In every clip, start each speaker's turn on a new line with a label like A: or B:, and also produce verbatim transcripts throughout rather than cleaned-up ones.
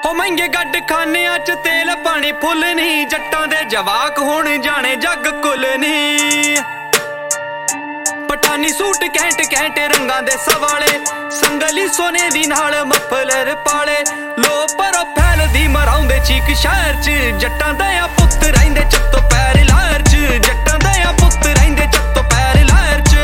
A: हो महंगे गड्ड खानियां च तेल पानी फुल नहीं, जट्टां दे जवाक होण जाने जग कुल नहीं। पठानी सूट कैंट कैंट रंगां दे सवाले, संगली सोने दी नाल मफलर पाले, लो परो फैलदी मराउंदे चीक शहर च, जट्टां दया पुत्त रहिंदे चत्तो पैर लहर च, जट्टां दया पुत्त रहिंदे चत्तो पैर लहर च।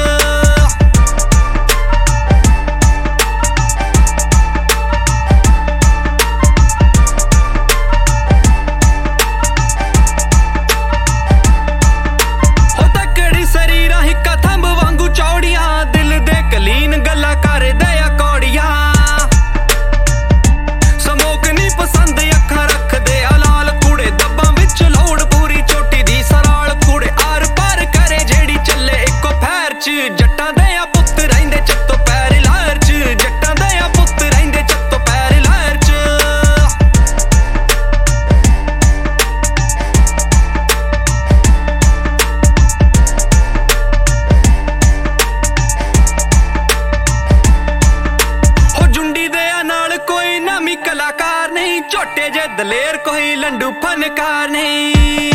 A: कलाकार नहीं झोटे जे दलेर, कोई लंडू फनकार नहीं।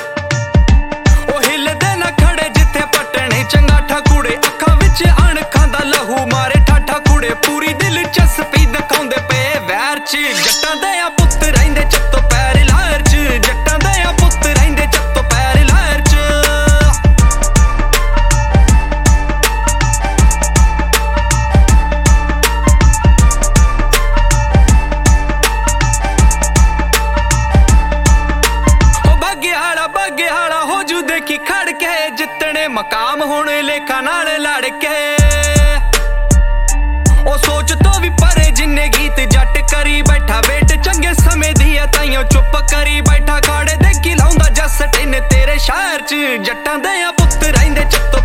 A: ओ हिलदे ना खड़े जिथे पटने चंगाठा कूड़े, अखां विच अणखां दा लहू मारे ठाठा कूड़े, पूरी दिलचस्पी दिखाउंदे पे वैर च, जट्टां दया पुत्त रहिंदे चत्तो पैर लहर च, जट्टां दया पुत्त रहिंदे चत्तो पैर लहर च। खड़ के जितने मकाम होने लेखा नाल लड़ के, ओ सोच तो भी परे जिन्ने गीत जट करी बैठा, वेट चंगे समय दी है ताइयों चुप करी बैठा, खाड़े दे की लाउंदा जस टिन तेरे शहर च, जट्टां दया पुत्त रहिंदे चत्तो